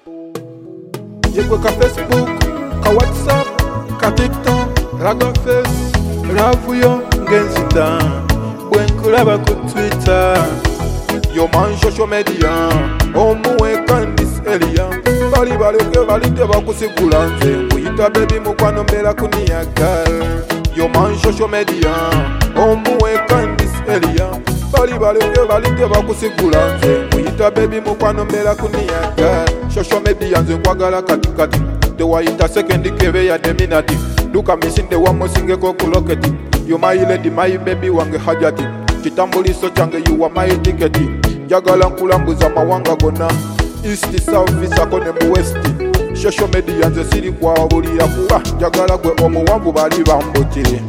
Yegwe ka Facebook, ka WhatsApp, ka TikTok, raga face, ravuyo ngenzita, bwenkulaba ku Twitter. Yo man social media, omuwe kandis elia. Bali baleke balite bakusigula nze, kuyita baby mukwano mbera kuniyagal. Yo man social media, omuwe kandis elia. Bali baleke balite bakusigula nze, kuyita baby mukwano mbera kuniyagal. Social media nze nkwagala katikati, tewayita second kebe ya deminati. Duka misinde wamosingeko kuloketi. You my lady, my baby wange hajati. Kitambuliso change you are my ticket. Jagala nkulambuza mawanga gona. East, South, Visako ne West. Social media nze siri kwa wabulira kuwa. Jagala gwe omuwanvu bali bambotire.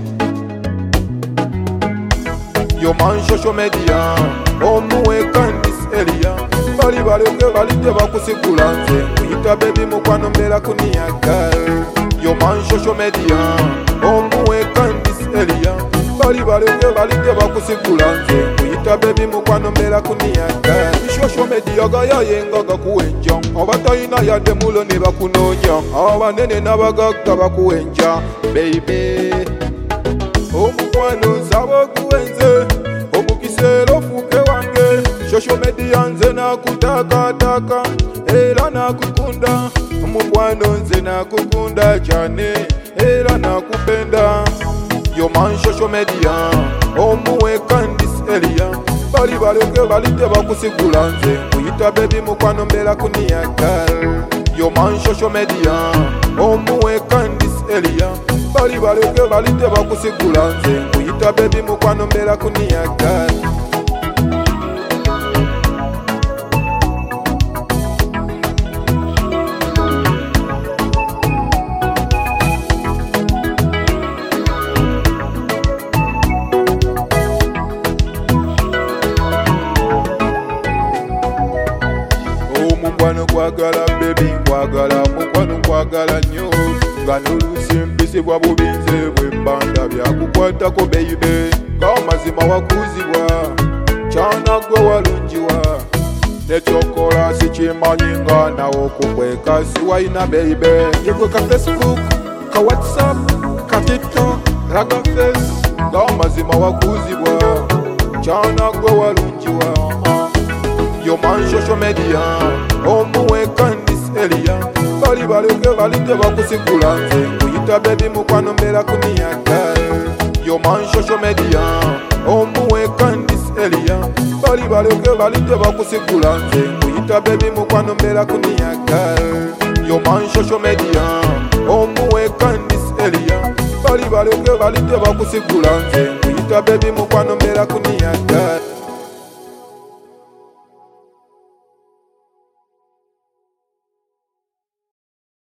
Yo man social media, omuwe kandis elia. Bali baleke balite bakusigula nze, kuyita baby mukwano mbera kuniyagal. Yo man social media, omuwe kandis elia. Bali baleke balite bakusigula nze, kuyita baby mukwano mbera kuniyagal. Social media gaya yenga gakuwenja, abatayina yadde mulo ne bakunoonya, abanene n'abagagga bakuwenja. Baby, omukwano nsaba okuwenze, omukisero ofuuke wange. Social media nze nakutakataka, era nakukunda. Omukwano nze nakukunda cyane, era nakupenda. Yo man social media, omuwe kandis elia. Bali baleke balite bakusigula nze, kuyita baby mukwano mbera kuniyagal. Yo man social media, omuwe kandis elia. Bali baleke balite bakusigula nze, kuyita baby mukwano mbera kuniyagal. Mukwano kwagala baby kwagala, mukwano kwagala nnyo. Nga n'oluusi mpisibwa bubinze bwembanda byakukwatako baby. Ng'amazima wakuzibwa, kyana gwe walungiwa. Nekyokola sikimanyi nga nawe okukweka siwayina baby. Yegwe ka Facebook, ka WhatsApp, ka TikTok, raga face. Ng'amazima wakuzibwa, kyana gwe walungiwa. Yo man social media, omuwe kandis elia. Bali baleke balite bakusigula nze, kuyita baby mukwano mbera kuniyagal. Yo man social media, omuwe kandis elia. Bali baleke balite bakusigula nze, kuyita baby mukwano mbera kuniyagal. Yo man social media, omuwe kandis elia. Bali baleke balite bakusigula nze, kuyita baby mukwano mbera kuniyagal.